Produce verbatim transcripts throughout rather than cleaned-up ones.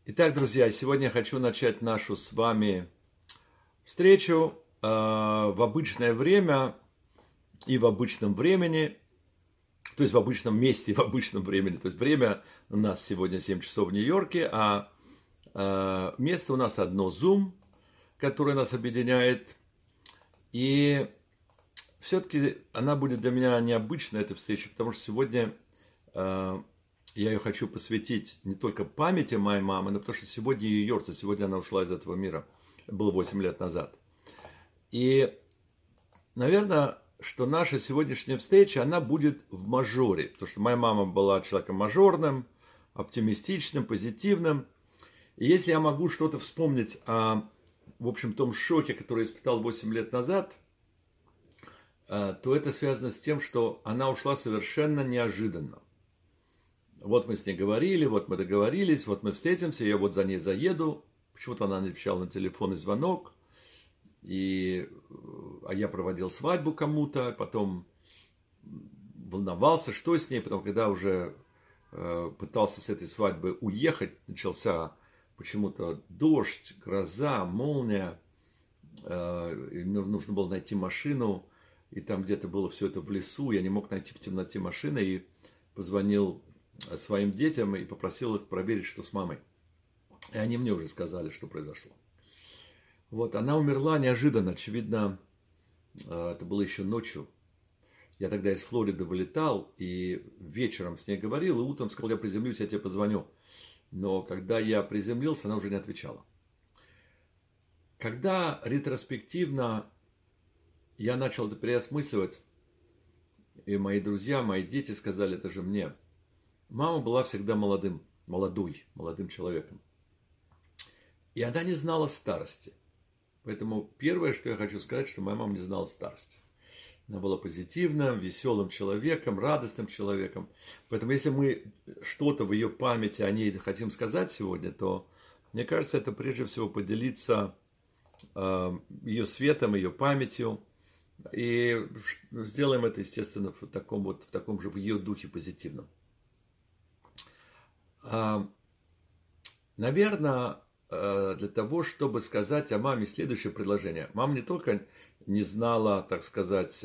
Итак, друзья, сегодня я хочу начать нашу с вами встречу э, в обычное время и в обычном времени, то есть в обычном месте и в обычном времени. То есть время у нас сегодня семь часов в Нью-Йорке, а э, место у нас одно Zoom, которое нас объединяет. И все-таки она будет для меня необычная, эта встреча, потому что сегодня э, я ее хочу посвятить не только памяти моей мамы, но потому что сегодня ее юрта, сегодня она ушла из этого мира. Это было восемь лет назад. И, наверное, что наша сегодняшняя встреча, она будет в мажоре. Потому что моя мама была человеком мажорным, оптимистичным, позитивным. И если я могу что-то вспомнить о, в общем, том шоке, который я испытал восемь лет назад, то это связано с тем, что она ушла совершенно неожиданно. Вот мы с ней говорили, вот мы договорились, вот мы встретимся, я вот за ней заеду. Почему-то она не отвечала на телефонный звонок. И, а я проводил свадьбу кому-то, потом волновался, что с ней. Потом, когда уже э, пытался с этой свадьбы уехать, начался почему-то дождь, гроза, молния. Э, и нужно было найти машину. И там где-то было все это в лесу. Я не мог найти в темноте машины. И позвонил своим детям и попросил их проверить, что с мамой. И они мне уже сказали, что произошло. Вот, она умерла неожиданно, очевидно, это было еще ночью. Я тогда из Флориды вылетал, и вечером с ней говорил, и утром сказал, я приземлюсь, я тебе позвоню. Но когда я приземлился, она уже не отвечала. Когда ретроспективно я начал это переосмысливать, и мои друзья, мои дети сказали, это же мне, мама была всегда молодым, молодой, молодым человеком. И она не знала старости. Поэтому первое, что я хочу сказать, что моя мама не знала старости. Она была позитивным, веселым человеком, радостным человеком. Поэтому если мы что-то в ее памяти о ней хотим сказать сегодня, то, мне кажется, это прежде всего поделиться э, ее светом, ее памятью. И сделаем это, естественно, в таком, вот, в таком же в ее духе позитивном. Э, наверное, для того, чтобы сказать о маме следующее предложение. Мама не только не знала, так сказать,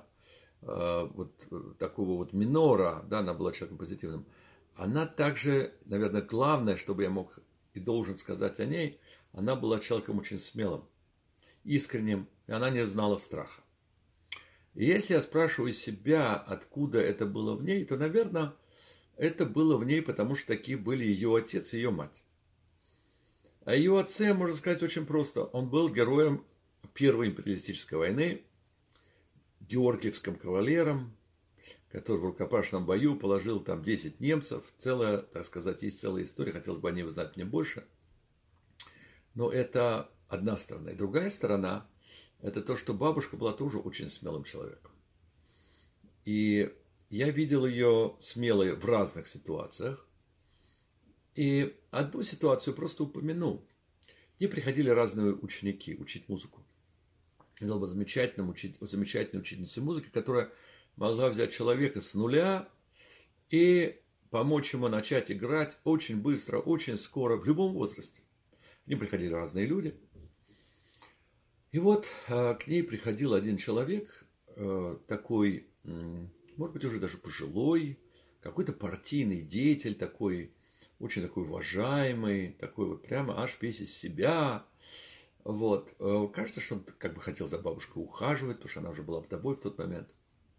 вот такого вот минора, да, она была человеком позитивным, она также, наверное, главное, чтобы я мог и должен сказать о ней, она была человеком очень смелым, искренним, и она не знала страха. И если я спрашиваю себя, откуда это было в ней, то, наверное, это было в ней, потому что такие были ее отец и ее мать. О ее отце можно сказать очень просто. Он был героем Первой империалистической войны, георгиевским кавалером, который в рукопашном бою положил там десять немцев. Целая, так сказать, есть целая история. Хотелось бы о ней узнать мне больше. Но это одна сторона. И другая сторона, это то, что бабушка была тоже очень смелым человеком. И я видел ее смелой в разных ситуациях. И одну ситуацию просто упомяну. Мне приходили разные ученики учить музыку. Это была замечательная, учить, замечательная учительница музыки, которая могла взять человека с нуля и помочь ему начать играть очень быстро, очень скоро, в любом возрасте. К ней приходили разные люди. И вот к ней приходил один человек, такой, может быть, уже даже пожилой, какой-то партийный деятель такой, очень такой уважаемый, такой вот прямо аж весь из себя. Вот. Кажется, что он как бы хотел за бабушкой ухаживать, потому что она уже была вдовой в тот момент.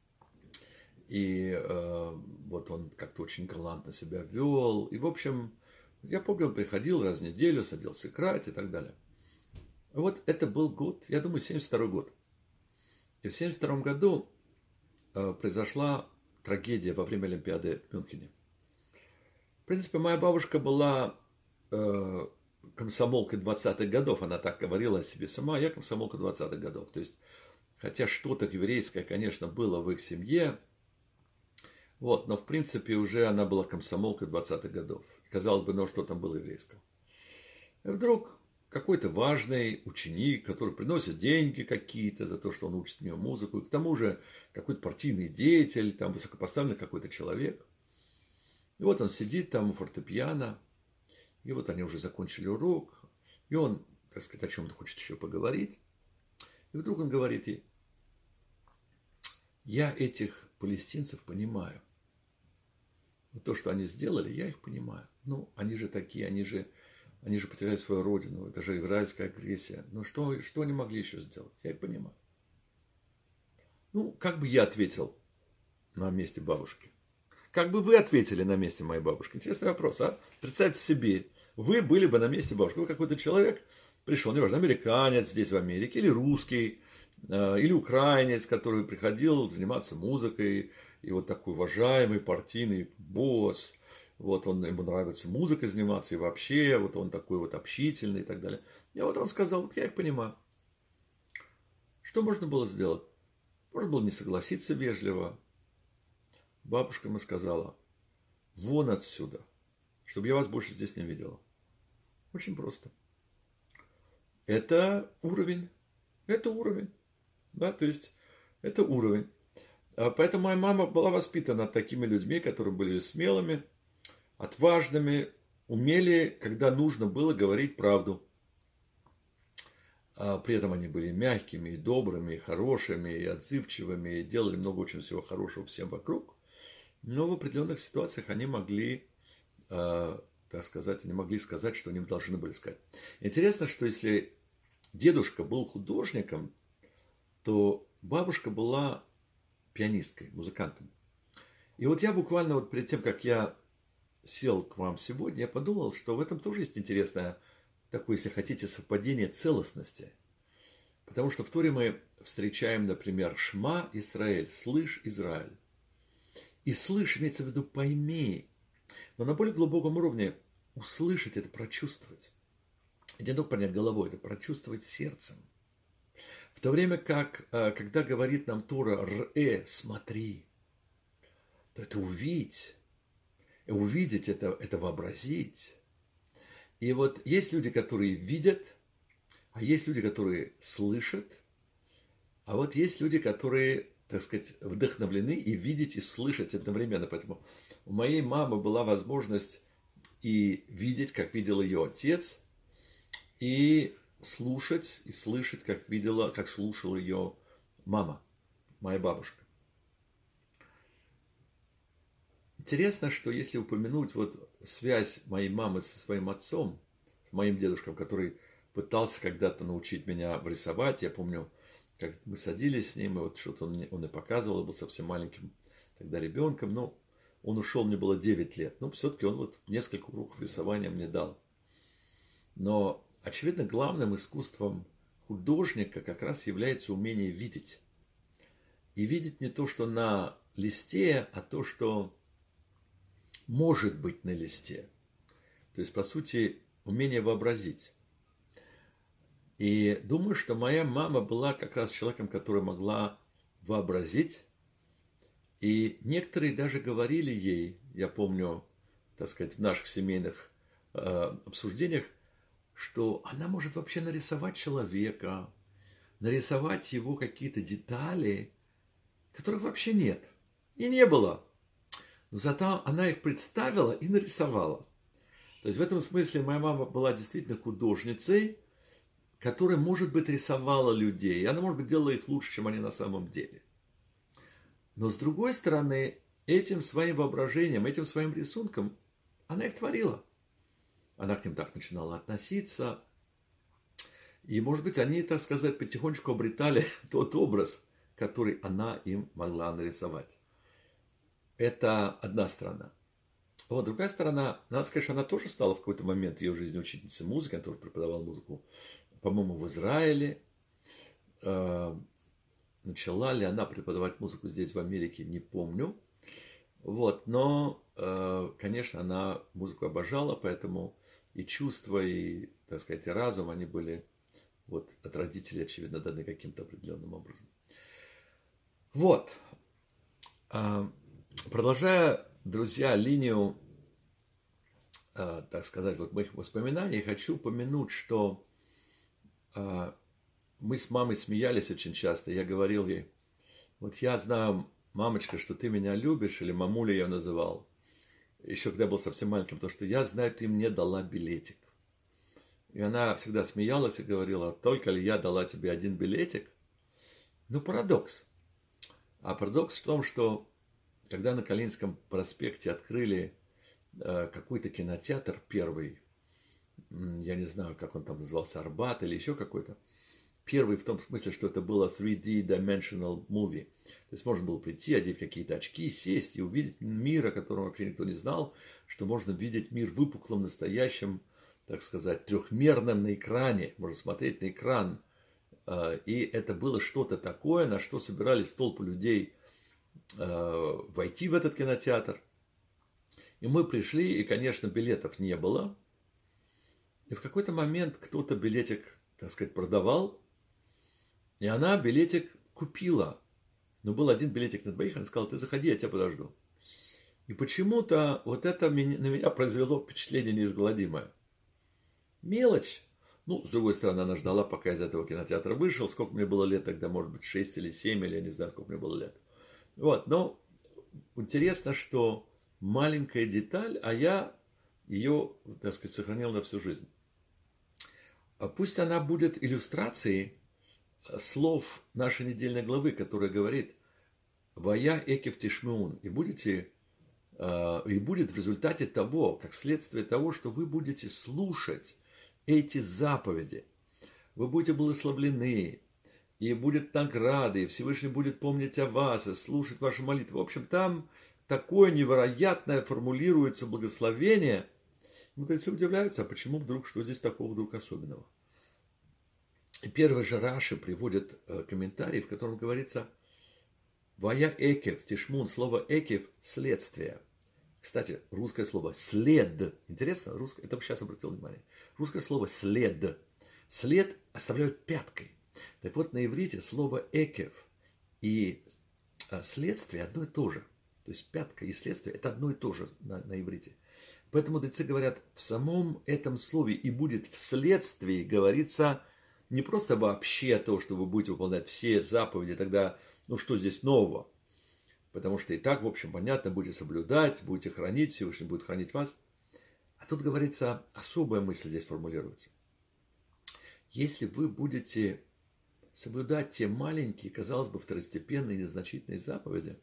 И э, вот он как-то очень галантно себя вел. И, в общем, я помню, он приходил раз в неделю, садился играть и так далее. Вот это был год, я думаю, семьдесят второй год. И в семьдесят втором году э, произошла трагедия во время Олимпиады в Мюнхене. В принципе, моя бабушка была э, комсомолкой двадцатых годов, она так говорила о себе сама, я комсомолка двадцатых годов. То есть, хотя что-то еврейское, конечно, было в их семье, вот, но в принципе уже она была комсомолкой двадцатых годов. Казалось бы, ну что там было еврейского. И вдруг какой-то важный ученик, который приносит деньги какие-то за то, что он учит мне музыку, и к тому же какой-то партийный деятель, там высокопоставленный какой-то человек. И вот он сидит там у фортепиано, И вот они уже закончили урок, и он, так сказать, о чем-то хочет еще поговорить. И вдруг он говорит ей: я этих палестинцев понимаю. Вот то, что они сделали, я их понимаю. Ну, они же такие, они же, они же потеряли свою родину. Это же израильская агрессия. Но что, что они могли еще сделать? Я их понимаю. Ну, как бы я ответил на месте бабушки? Как бы вы ответили на месте моей бабушки? Интересный вопрос, а? Представьте себе, вы были бы на месте бабушки. Вы какой-то человек пришел, неважно, американец здесь в Америке, или русский, или украинец, который приходил заниматься музыкой, и вот такой уважаемый партийный босс, вот он, ему нравится музыкой заниматься, и вообще, вот он такой вот общительный и так далее. И вот он сказал: вот я их понимаю. Что можно было сделать? Можно было не согласиться вежливо. Бабушка ему сказала: вон отсюда, чтобы я вас больше здесь не видела. Очень просто. Это уровень. Это уровень. Да, то есть, это уровень. Поэтому моя мама была воспитана такими людьми, которые были смелыми, отважными, умели, когда нужно было, говорить правду. При этом они были мягкими, и добрыми, и хорошими, и отзывчивыми, и делали много очень всего хорошего всем вокруг. Но в определенных ситуациях они могли, так сказать, они могли сказать, что они должны были сказать. Интересно, что если дедушка был художником, то бабушка была пианисткой, музыкантом. И вот я буквально вот перед тем, как я сел к вам сегодня, я подумал, что в этом тоже есть интересное такое, если хотите, совпадение целостности. Потому что в Торе мы встречаем, например, «Шма Исраэль», «Слышь, Израиль». И «слышь» имеется в виду «пойми». Но на более глубоком уровне услышать – это прочувствовать. Это не только понять головой, это прочувствовать сердцем. В то время как, когда говорит нам Тора «Р-э», «смотри», то это увидеть. И увидеть – это, это вообразить. И вот есть люди, которые видят, а есть люди, которые слышат, а вот есть люди, которые, так сказать, вдохновлены и видеть, и слышать одновременно. Поэтому у моей мамы была возможность и видеть, как видел ее отец, и слушать, и слышать, как видела, как слушала ее мама, моя бабушка. Интересно, что если упомянуть вот связь моей мамы со своим отцом, с моим дедушкой, который пытался когда-то научить меня рисовать. Я помню, как мы садились с ним, и вот что-то он, он и показывал, я был совсем маленьким тогда ребенком, но он ушел, мне было девять лет. Но все-таки он вот несколько уроков рисования мне дал. Но, очевидно, главным искусством художника как раз является умение видеть. И видеть не то, что на листе, а то, что может быть на листе. То есть, по сути, умение вообразить. И думаю, что моя мама была как раз человеком, который могла вообразить. И некоторые даже говорили ей, я помню, так сказать, в наших семейных э, обсуждениях, что она может вообще нарисовать человека, нарисовать его какие-то детали, которых вообще нет. И не было. Но зато она их представила и нарисовала. То есть в этом смысле моя мама была действительно художницей, которая, может быть, рисовала людей. И она, может быть, делала их лучше, чем они на самом деле. Но с другой стороны, этим своим воображением, этим своим рисунком она их творила. Она к ним так начинала относиться. И, может быть, они, так сказать, потихонечку обретали тот образ, который она им могла нарисовать. Это одна сторона. Вот другая сторона, надо сказать, что она тоже стала в какой-то момент в ее жизни учительницей музыки, она тоже преподавала музыку, по-моему, в Израиле. Начала ли она преподавать музыку здесь, в Америке, не помню. Вот, но, конечно, она музыку обожала, поэтому и чувства, и, так сказать, и разум, они были вот от родителей, очевидно, даны каким-то определенным образом. Вот. Продолжая, друзья, линию, так сказать, вот моих воспоминаний, хочу упомянуть, что мы с мамой смеялись очень часто. Я говорил ей: вот я знаю, мамочка, что ты меня любишь, или мамуля я ее называл. еще когда был совсем маленьким, потому что я знаю, ты мне дала билетик. И она всегда смеялась и говорила, только ли я дала тебе один билетик? Ну, парадокс. А парадокс в том, что когда на Калининском проспекте открыли э, какой-то кинотеатр первый, я не знаю, как он там назывался, Арбат или еще какой-то, первый в том смысле, что это было три ди dimensional movie. То есть можно было прийти, одеть какие-то очки, сесть и увидеть мир, о котором вообще никто не знал, что можно видеть мир выпуклым, настоящим, так сказать, трехмерным на экране. Можно смотреть на экран. И это было что-то такое, на что собирались толпы людей войти в этот кинотеатр. И мы пришли, и, конечно, билетов не было. И в какой-то момент кто-то билетик, так сказать, продавал. И она билетик купила. Но был один билетик на двоих. Она сказала, ты заходи, я тебя подожду. И почему-то вот это на меня произвело впечатление неизгладимое. Мелочь. Ну, с другой стороны, она ждала, пока я из этого кинотеатра вышел. Сколько мне было лет тогда? Может быть, шесть или семь, или я не знаю, сколько мне было лет. Вот, но интересно, что маленькая деталь, а я ее, так сказать, сохранил на всю жизнь. Пусть она будет иллюстрацией слов нашей недельной главы, которая говорит «Вая экев тишмеун». И, будете, и будет в результате того, как следствие того, что вы будете слушать эти заповеди. Вы будете благословлены, и будет награды, и Всевышний будет помнить о вас, и слушать ваши молитвы. В общем, там такое невероятное формулируется благословение. Мудрецы удивляются, а почему вдруг, что здесь такого вдруг особенного? И первый же Раши приводит э, комментарий, в котором говорится «Вая экев», тишмун, слово экев – следствие. Кстати, русское слово «след». Интересно, русское, это сейчас обратил внимание. Русское слово «след». След оставляют пяткой. Так вот, на иврите слово «экев» и следствие одно и то же. То есть пятка и следствие – это одно и то же на, на иврите. Поэтому мудрецы говорят, в самом этом слове «и будет вследствие» говорится не просто вообще то, что вы будете выполнять все заповеди, тогда, ну что здесь нового? Потому что и так, в общем, понятно, будете соблюдать, будете хранить, Всевышний будет хранить вас. А тут говорится, особая мысль здесь формулируется. Если вы будете соблюдать те маленькие, казалось бы, второстепенные, незначительные заповеди,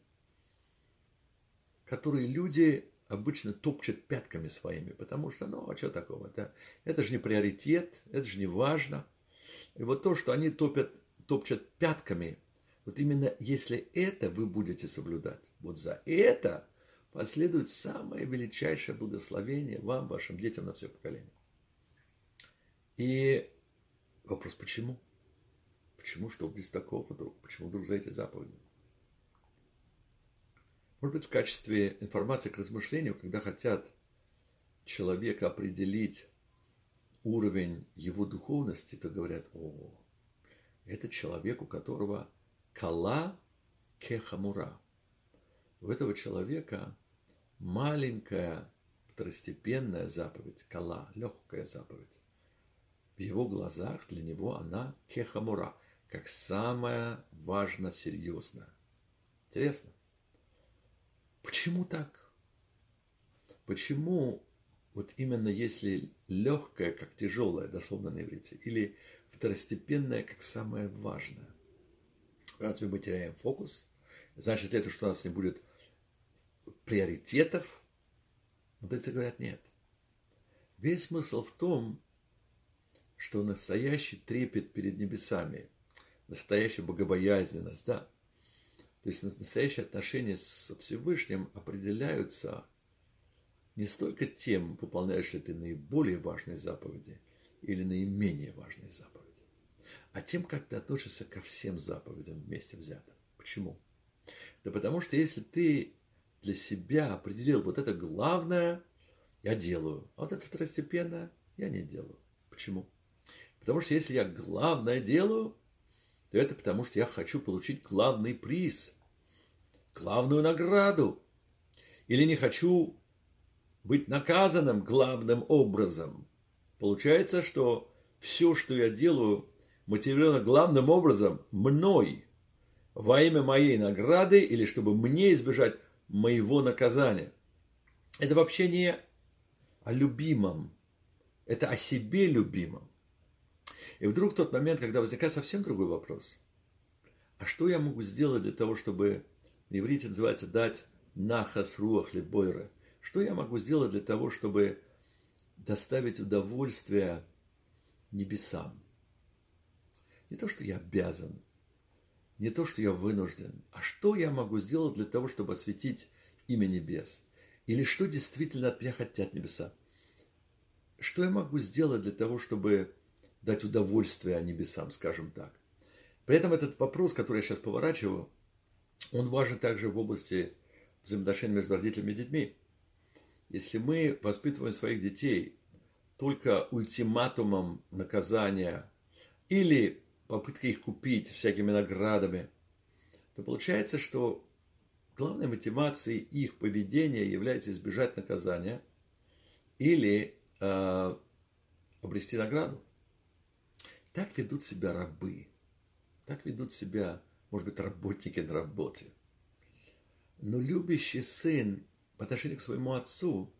которые люди обычно топчут пятками своими, потому что, ну, а что такого? Это, это же не приоритет, это же не важно. И вот то, что они топят, топчут пятками, вот именно если это вы будете соблюдать, вот за это последует самое величайшее благословение вам, вашим детям на все поколение. И вопрос, почему? Почему, что здесь такого вдруг? Почему вдруг за эти заповеди? Может быть, в качестве информации к размышлению, когда хотят человека определить уровень его духовности, то говорят, о, это человек, у которого кала кехамура. У этого человека маленькая второстепенная заповедь, кала, легкая заповедь. В его глазах для него она кехамура, как самая важно серьезная. Интересно. Почему так? Почему вот именно если легкая, как тяжелая, дословно на иврите, или второстепенная, как самое важное? Разве мы теряем фокус? Значит, это что у нас не будет приоритетов? Мудрецы говорят, нет. Весь смысл в том, что настоящий трепет перед небесами, настоящая богобоязненность, да, то есть настоящие отношения со Всевышним определяются не столько тем, выполняешь ли ты наиболее важные заповеди или наименее важные заповеди, а тем, как ты относишься ко всем заповедям вместе взятым. Почему? Да потому что если ты для себя определил вот это главное, я делаю, а вот это второстепенное я не делаю. Почему? Потому что если я главное делаю, то это потому что я хочу получить главный приз, главную награду. Или не хочу быть наказанным главным образом. Получается, что все, что я делаю, мотивировано главным образом мной, во имя моей награды, или чтобы мне избежать моего наказания. это вообще не о любимом, это о себе любимом. И вдруг в тот момент, когда возникает совсем другой вопрос, а что я могу сделать для того, чтобы, на иврите называется, дать нахас руах лебойре, что я могу сделать для того, чтобы доставить удовольствие небесам? Не то, что я обязан, не то, что я вынужден, а что я могу сделать для того, чтобы осветить имя небес? Или что действительно от меня хотят небеса? Что я могу сделать для того, чтобы дать удовольствие небесам, скажем так? При этом этот вопрос, который я сейчас поворачиваю, он важен также в области взаимоотношений между родителями и детьми. Если мы воспитываем своих детей только ультиматумом наказания или попыткой их купить всякими наградами, то получается, что главной мотивацией их поведения является избежать наказания или э, обрести награду. Так ведут себя рабы. Так ведут себя, может быть, работники на работе. Но любящий сын по отношению к своему отцу,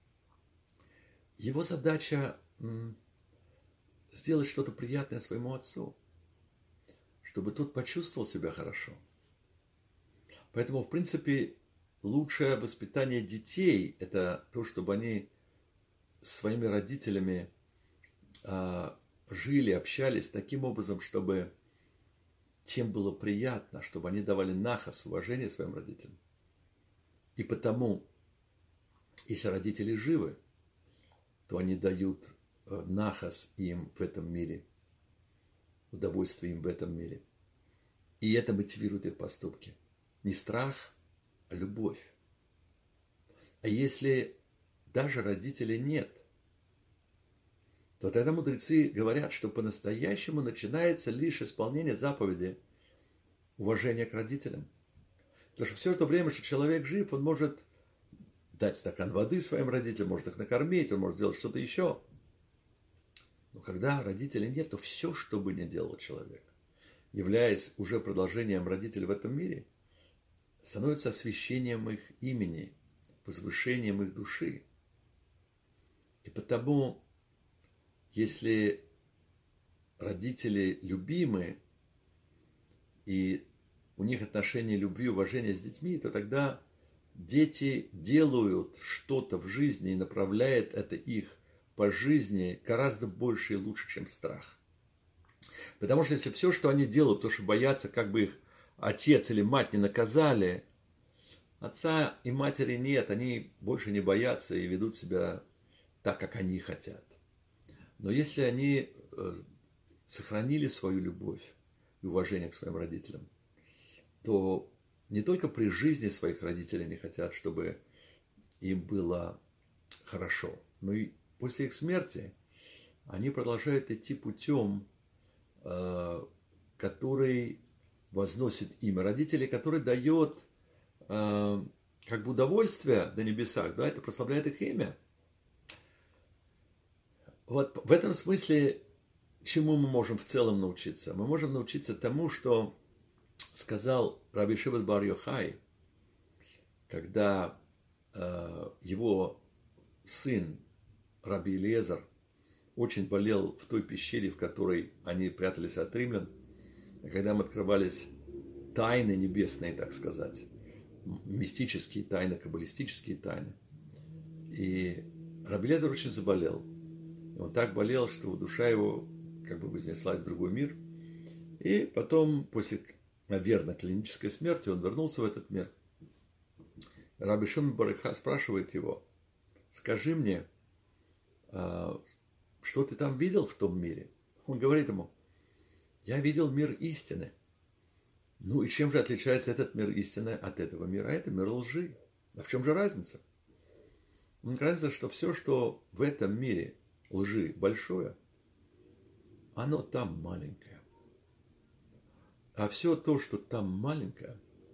его задача м, сделать что-то приятное своему отцу, чтобы тот почувствовал себя хорошо. Поэтому, в принципе, лучшее воспитание детей – это то, чтобы они с своими родителями э, жили, общались таким образом, чтобы тем было приятно, чтобы они давали нахас, уважение своим родителям. И потому, если родители живы, то они дают э, нахас им в этом мире, удовольствие им в этом мире. И это мотивирует их поступки. Не страх, а любовь. А если даже родителей нет, то тогда мудрецы говорят, что по-настоящему начинается лишь исполнение заповеди уважения к родителям. Потому что все это время, что человек жив, он может дать стакан воды своим родителям, может их накормить, он может сделать что-то еще. Но когда родителей нет, то все, что бы ни делал человек, являясь уже продолжением родителей в этом мире, становится освящением их имени, возвышением их души. И потому, если родители любимы, и у них отношения любви и уважения с детьми, то тогда дети делают что-то в жизни и направляют это их по жизни гораздо больше и лучше, чем страх. Потому что если все, что они делают, то, что боятся, как бы их отец или мать не наказали, отца и матери нет, они больше не боятся и ведут себя так, как они хотят. Но если они сохранили свою любовь и уважение к своим родителям, то не только при жизни своих родителей они хотят, чтобы им было хорошо, но и после их смерти они продолжают идти путем, который возносит имя родителей, который дает как бы удовольствие на небесах, да, это прославляет их имя. Вот в этом смысле, чему мы можем в целом научиться? Мы можем научиться тому, что сказал Раби Шимон бар Йохай, когда э, его сын Раби Элиезер очень болел в той пещере, в которой они прятались от римлян, и когда им открывались тайны небесные, так сказать, мистические тайны, каббалистические тайны. И Раби Элиезер очень заболел. И он так болел, что душа его как бы вознеслась в другой мир. И потом, после, наверное, клинической смерти, он вернулся в этот мир. Раби Шимон бар Йохай спрашивает его: скажи мне, что ты там видел в том мире? Он говорит ему: я видел мир истины. Ну и чем же отличается этот мир истины от этого мира? А это мир лжи. А в чем же разница? Он кажется, что все, что в этом мире лжи большое, оно там маленькое. А все то, что там маленькое,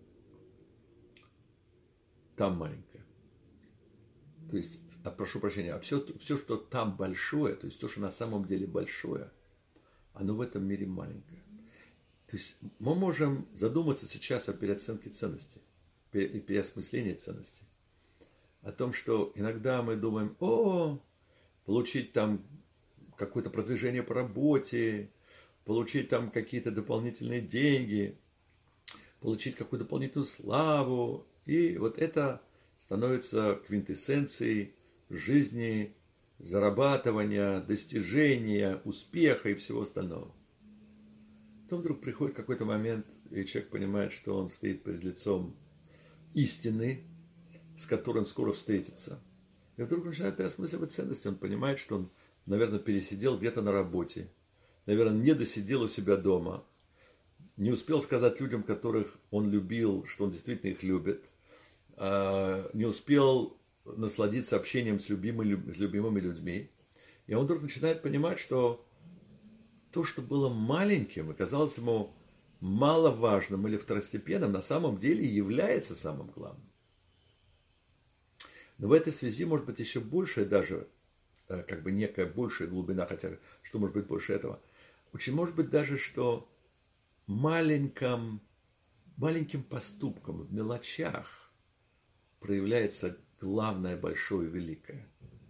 там маленькое. То есть, а, прошу прощения, а все, все, что там большое, то есть то, что на самом деле большое, оно в этом мире маленькое. То есть мы можем задуматься сейчас о переоценке ценностей и переосмыслении ценностей. о том, что иногда мы думаем, о, получить там какое-то продвижение по работе, получить там какие-то дополнительные деньги, получить какую-то дополнительную славу. И вот это становится квинтэссенцией жизни, зарабатывания, достижения, успеха и всего остального. Потом вдруг приходит какой-то момент, и человек понимает, что он стоит перед лицом истины, с которой он скоро встретится. И вдруг начинает переосмысливать ценности. Он понимает, что он, наверное, пересидел где-то на работе, наверное, не досидел у себя дома, не успел сказать людям, которых он любил, что он действительно их любит, не успел насладиться общением с любимыми, с любимыми людьми. И он вдруг начинает понимать, что то, что было маленьким и казалось ему маловажным или второстепенным, на самом деле является самым главным. Но в этой связи может быть еще большая даже, как бы некая большая глубина, хотя что может быть больше этого? Очень может быть даже, что маленьким, маленьким поступком, в мелочах проявляется главное, большое, великое.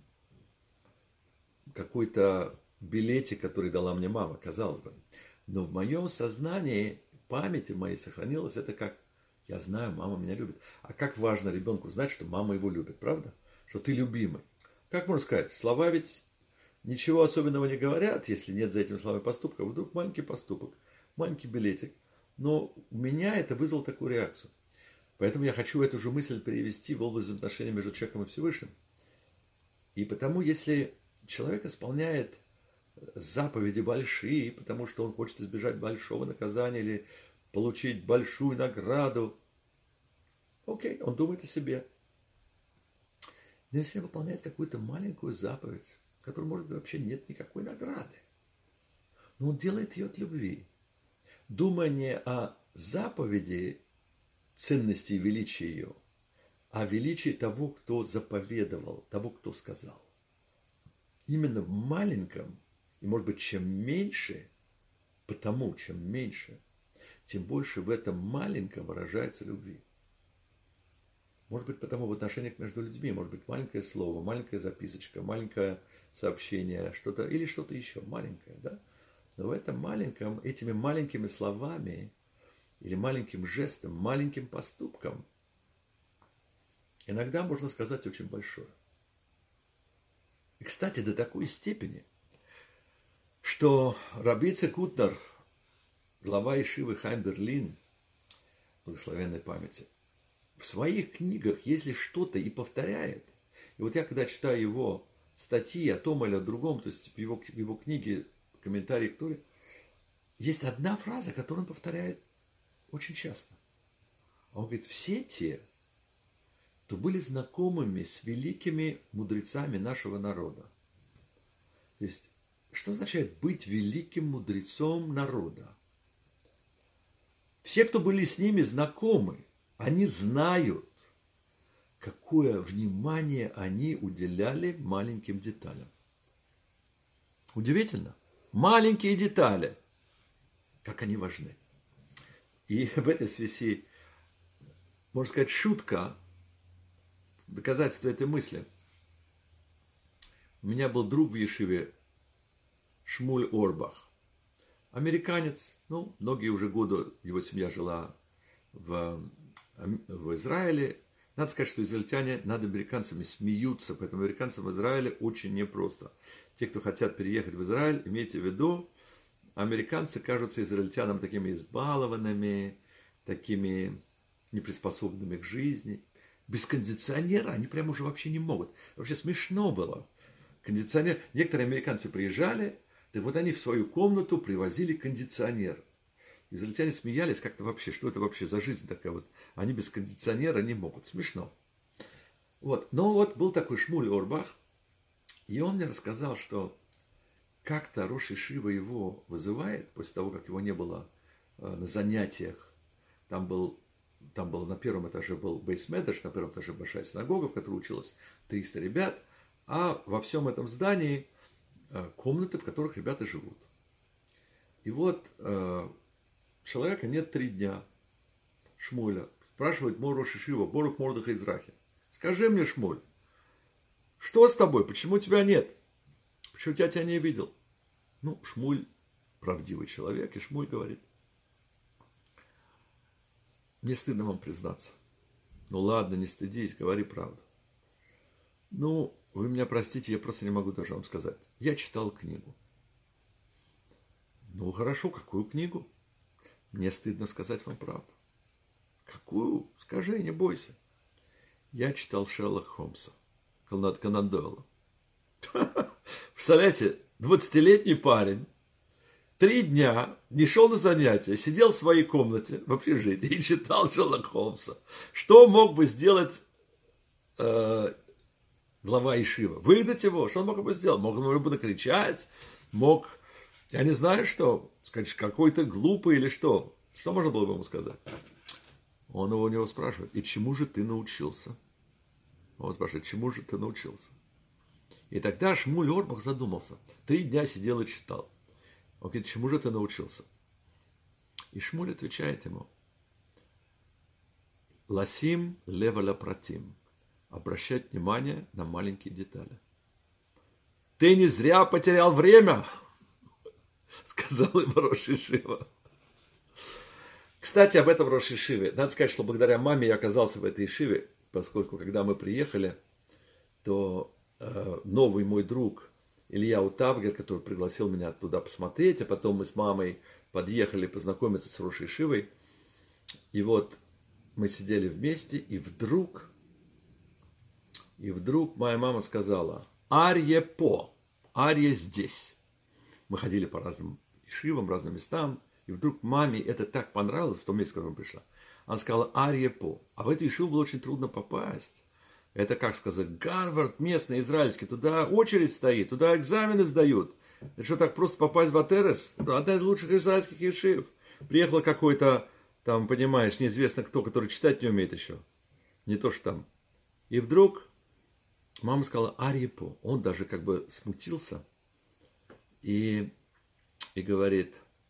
Какой-то билетик, который дала мне мама, казалось бы. Но в моем сознании, памяти моей сохранилось это как: я знаю, мама меня любит. А как важно ребенку знать, что мама его любит, правда? Что ты любимый. Как можно сказать? Слова ведь ничего особенного не говорят, если нет за этим словами поступка. Вдруг маленький поступок, маленький билетик. Но у меня это вызвало такую реакцию. Поэтому я хочу эту же мысль перевести в область взаимоотношений между человеком и Всевышним. И потому, если человек исполняет заповеди большие, потому что он хочет избежать большого наказания или получить большую награду, окей, он думает о себе. Но если он выполняет какую-то маленькую заповедь, в которой, может быть, вообще нет никакой награды, но он делает ее от любви, думая не о заповеди, ценности и величии ее, а о величии того, кто заповедовал, того, кто сказал. Именно в маленьком, и, может быть, чем меньше, потому чем меньше, тем больше в этом маленьком выражается любви. Может быть, потому в отношениях между людьми, может быть, маленькое слово, маленькая записочка, маленькое сообщение, что-то или что-то еще маленькое, да? Но в этом маленьком, этими маленькими словами или маленьким жестом, маленьким поступком иногда можно сказать очень большое. И, кстати, до такой степени, что Раби Ицхак Утнер, глава Ешивы Хайм Берлин, благословенной памяти, в своих книгах, если что-то и повторяет, и вот я когда читаю его статьи о том или о другом, то есть в его, в его книге, комментарии к Торе, есть одна фраза, которую он повторяет очень часто. Он говорит: все те, кто были знакомыми с великими мудрецами нашего народа. То есть, что означает быть великим мудрецом народа? Все, кто были с ними знакомы, они знают, какое внимание они уделяли маленьким деталям. Удивительно. Маленькие детали, как они важны. И в этой связи, можно сказать, шутка, доказательство этой мысли. У меня был друг в Ешиве Шмуль Орбах. Американец, ну, многие уже годы его семья жила в, в Израиле. Надо сказать, что израильтяне над американцами смеются, поэтому американцам в Израиле очень непросто. Те, кто хотят переехать в Израиль, имейте в виду, американцы кажутся израильтянам такими избалованными, такими неприспособленными к жизни. Без кондиционера они прям уже вообще не могут. Вообще смешно было. Кондиционер. Некоторые американцы приезжали, так вот они в свою комнату привозили кондиционер. Израильтяне смеялись как-то вообще, что это вообще за жизнь такая вот. Они без кондиционера не могут. Смешно. Вот. Но вот был такой Шмуль Орбах, и он мне рассказал, что как-то Рош Ешива его вызывает, после того, как его не было на занятиях. Там был, там был на первом этаже был бейс медреш, на первом этаже большая синагога, в которой училось триста ребят, а во всем этом здании комнаты, в которых ребята живут. И вот человека нет три дня, Шмуля, спрашивает мой Рош Ешива, Борух Мордеха Израхи, Скажи мне, Шмуль, что с тобой? Почему тебя нет? Почему я тебя не видел? Ну, Шмуль правдивый человек, и Шмуль говорит: мне стыдно вам признаться. Ну ладно, не стыдись, говори правду. Ну, вы меня простите, я просто не могу даже вам сказать. Я читал книгу. Ну, хорошо, какую книгу? Мне стыдно сказать вам правду. Какую? Скажи, не бойся. Я читал Шерлока Холмса, Конан Дойла. Представляете, двадцатилетний парень три дня не шел на занятия, сидел в своей комнате в общежитии и читал Шерлока Холмса. Что мог бы сделать э, глава Ешивы? Выдать его? Что он мог бы сделать? Мог бы накричать? Мог, я не знаю что, сказать, какой-то глупый или что? Что можно было бы ему сказать? Он его у него спрашивает: и чему же ты научился? Он спрашивает: чему же ты научился? И тогда Шмуль Орбах задумался. Три дня сидел и читал. Он говорит: чему же ты научился? И Шмуль отвечает ему: ласим леваля пратим. Обращать внимание на маленькие детали. Ты не зря потерял время, сказал ему рош ешива. Кстати, об этом рош ешиве. Надо сказать, что благодаря маме я оказался в этой ешиве, поскольку когда мы приехали, то э, новый мой друг Илья Утавгер, который пригласил меня туда посмотреть, а потом мы с мамой подъехали познакомиться с рош ешивой. И вот мы сидели вместе, и вдруг, и вдруг моя мама сказала: Арье по, Арье здесь. Мы ходили по разным ешивам, разным местам, и вдруг маме это так понравилось в том месте, в котором пришла. Она сказала: Арье по. А в эту ешиву было очень трудно попасть. Это, как сказать, Гарвард местный, израильский. Туда очередь стоит, туда экзамены сдают. Это что, так просто попасть в Атерес? Это одна из лучших израильских ешив. Приехал какой-то, там, понимаешь, неизвестно кто, который читать не умеет еще. Не то, что там. И вдруг мама сказала: Арье по. Он даже как бы смутился. И, и говорит: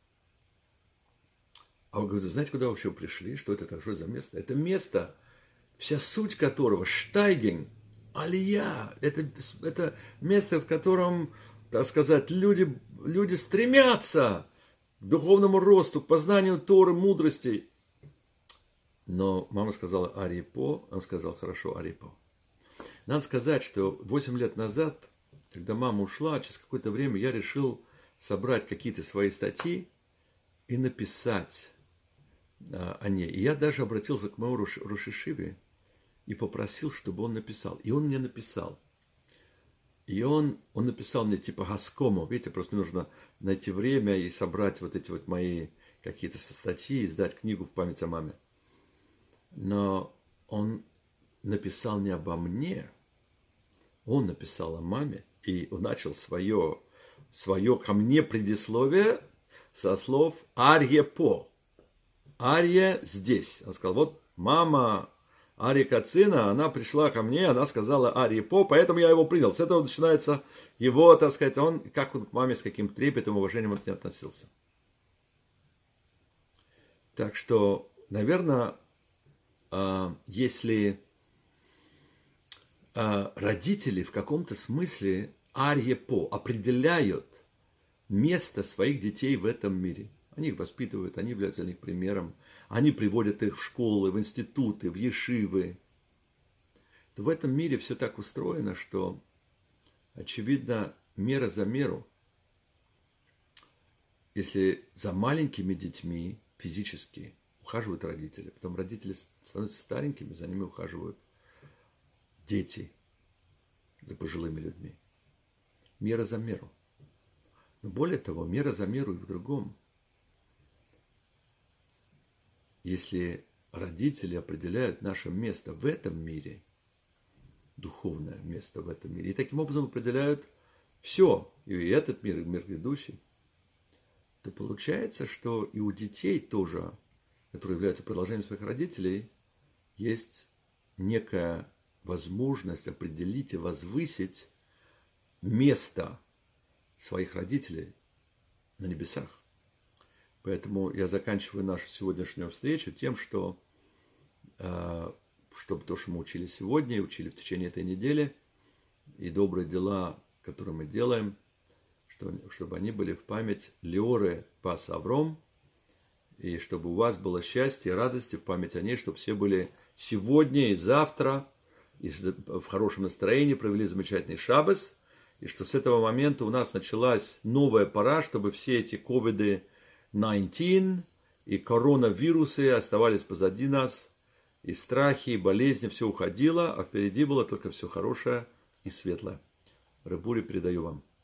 а он говорит: знаете, куда вообще пришли? Что это, что это за место? Это место, вся суть которого, штайген, алия. Это, это место, в котором, так сказать, люди, люди стремятся к духовному росту, к познанию Торы, мудростей. Но мама сказала: Арье по. Он сказал: хорошо, Арье по. Надо сказать, что восемь лет назад, когда мама ушла, через какое-то время я решил собрать какие-то свои статьи и написать а, о ней. И я даже обратился к моему рош, рош ешиве и попросил, чтобы он написал. И он мне написал. И он, он написал мне типа Гаскому. Видите, просто мне нужно найти время и собрать вот эти вот мои какие-то статьи, и сдать книгу в память о маме. Но он написал не обо мне, он написал о маме, и он начал свое, свое ко мне предисловие со слов Арье по. Арье здесь. Он сказал: вот мама Арье Кацина, она пришла ко мне, она сказала Арье по, поэтому я его принял. С этого начинается его, так сказать, он, как он к маме, с каким трепетом и уважением он к ней относился. Так что, наверное, если родители в каком-то смысле Арье по определяют место своих детей в этом мире, они их воспитывают, они являются для них примером, они приводят их в школы, в институты, в ешивы, то в этом мире все так устроено, что, очевидно, мера за меру. Если за маленькими детьми физически ухаживают родители, потом родители становятся старенькими, за ними ухаживают дети, за пожилыми людьми. Мера за меру. Но более того, мера за меру и в другом. Если родители определяют наше место в этом мире, духовное место в этом мире, и таким образом определяют все, и этот мир, и мир грядущий, то получается, что и у детей тоже, которые являются продолжением своих родителей, есть некая возможность определить и возвысить место своих родителей на небесах. Поэтому я заканчиваю нашу сегодняшнюю встречу тем, что э, чтобы то, что мы учили сегодня и учили в течение этой недели, и добрые дела, которые мы делаем, чтобы они были в память Леоры Пас Авром, и чтобы у вас было счастье и радость в память о ней, чтобы все были сегодня и завтра и в хорошем настроении, провели замечательный шаббос, и что с этого момента у нас началась новая пора, чтобы все эти ковид девятнадцать и коронавирусы оставались позади нас, и страхи, и болезни, все уходило, а впереди было только все хорошее и светлое. Ребури, передаю вам.